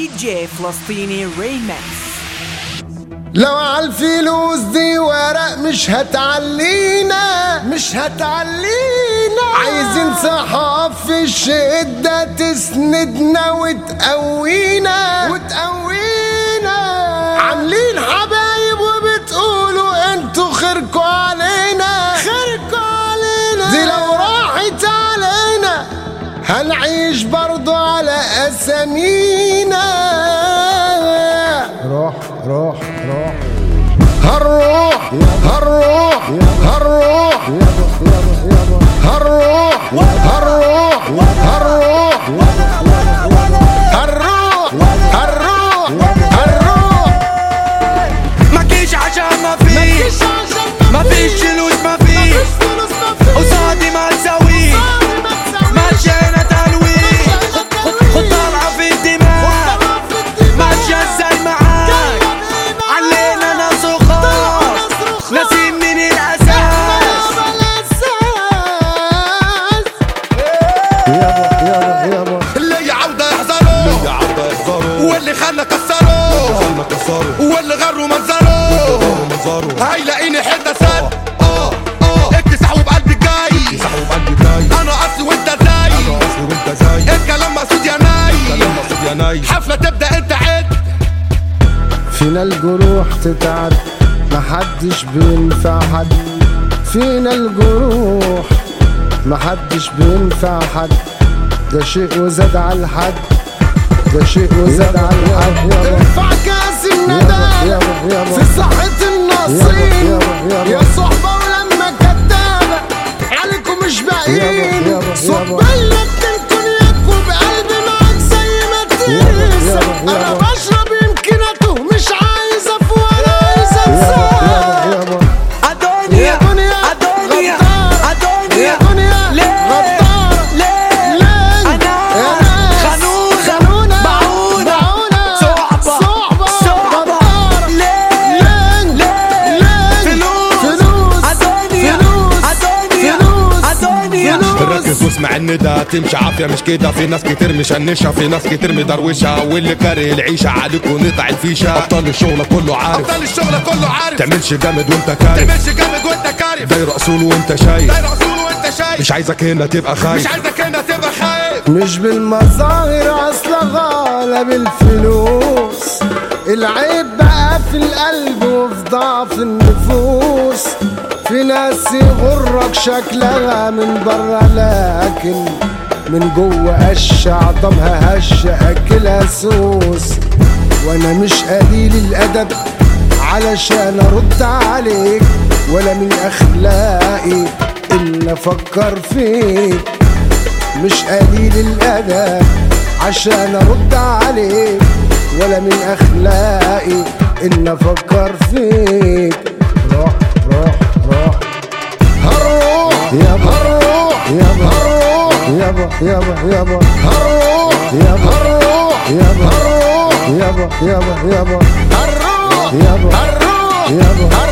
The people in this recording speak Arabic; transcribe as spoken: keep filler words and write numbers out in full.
دي جي فلسطيني ريمكس. لو عالفلوس دي ورق مش هتعلينا مش هتعلينا عايزين صحاب في الشدة تسندنا وتقوينا وتقوينا عاملين حبايب وبتقولوا انتوا خيركوا علينا خيركوا علينا دي لو راحت علينا هنعيش برضو على أسامينا. روح روح روح هنروح هنروح هنروح هنروح هنروح هنروح هنروح هنروح هنروح ماكيش عشان ما فيش ما فيش فلوس ما فيش قصادي ما تساويش ماشينا تلويش خد طالعة في الدماغ ماشية ازاي معاك علينا ناس وخاص ناسين من الأساس. يابا يابا يابا اللي عودة يحذروا واللي خلنا كسروا واللي غروا منظروا هيلاقيني حتة سد اه اه اكتسحوا بقلبي جاي انا اصلي وانت زي الكلام مقصود يا ناي حفلة تبدأ انت عد فينا الجروح تتعد محدش بينفع حد فينا الجروح محدش بينفع حد ده شيء وزاد على الحد ده شيء وزاد على الحد. ارفع كاس الندى في صحة النصيب يا صحبة ولما كدابة عليكم مش باقيين صبية بتنكن ياكوا بقلبي معاك زي ما تنسى انا بشرب يمكن اتوه مش عايز افوق ولا عايز انسى. أدونيا أدونيا أدونيا ليه ليه ليه أنا خنونة بعونة صعبة صعبة ليه ليه فلوس أدونيا أدونيا أدونيا ركز واسمع الندى تمشي عافية مش كده في ناس كتير مشنشة في ناس كتير مدروشة واللي كاره العيشة عليك ونقطع الفيشة أبطال الشغل كله عارف أبطال الشغل كله عارف تعملش جامد وانت كارف تعملش جامد وانت كارف داير أصول وانت شايف داير أصول وانت شايف مش عايزك هنا تبقى خايف مش عايزك هنا تبقى خايف مش بالمظاهر اصلا غالب الفلوس العيب بقى في القلب وفي ضعف النفوس في ناس يغرك شكلها من برا لكن من جوه قش عظمها هش اكلها سوس وانا مش قليل الادب علشان ارد عليك ولا من اخلاقي ان افكر فيك مش قليل الادب عشان ارد عليك ولا من اخلاقي ان افكر فيك. روح روح روح هروح يابا هروح يابا هروح يابا يابا يابا هروح يابا هروح يابا هروح يابا يابا يابا هروح يابا هروح يابا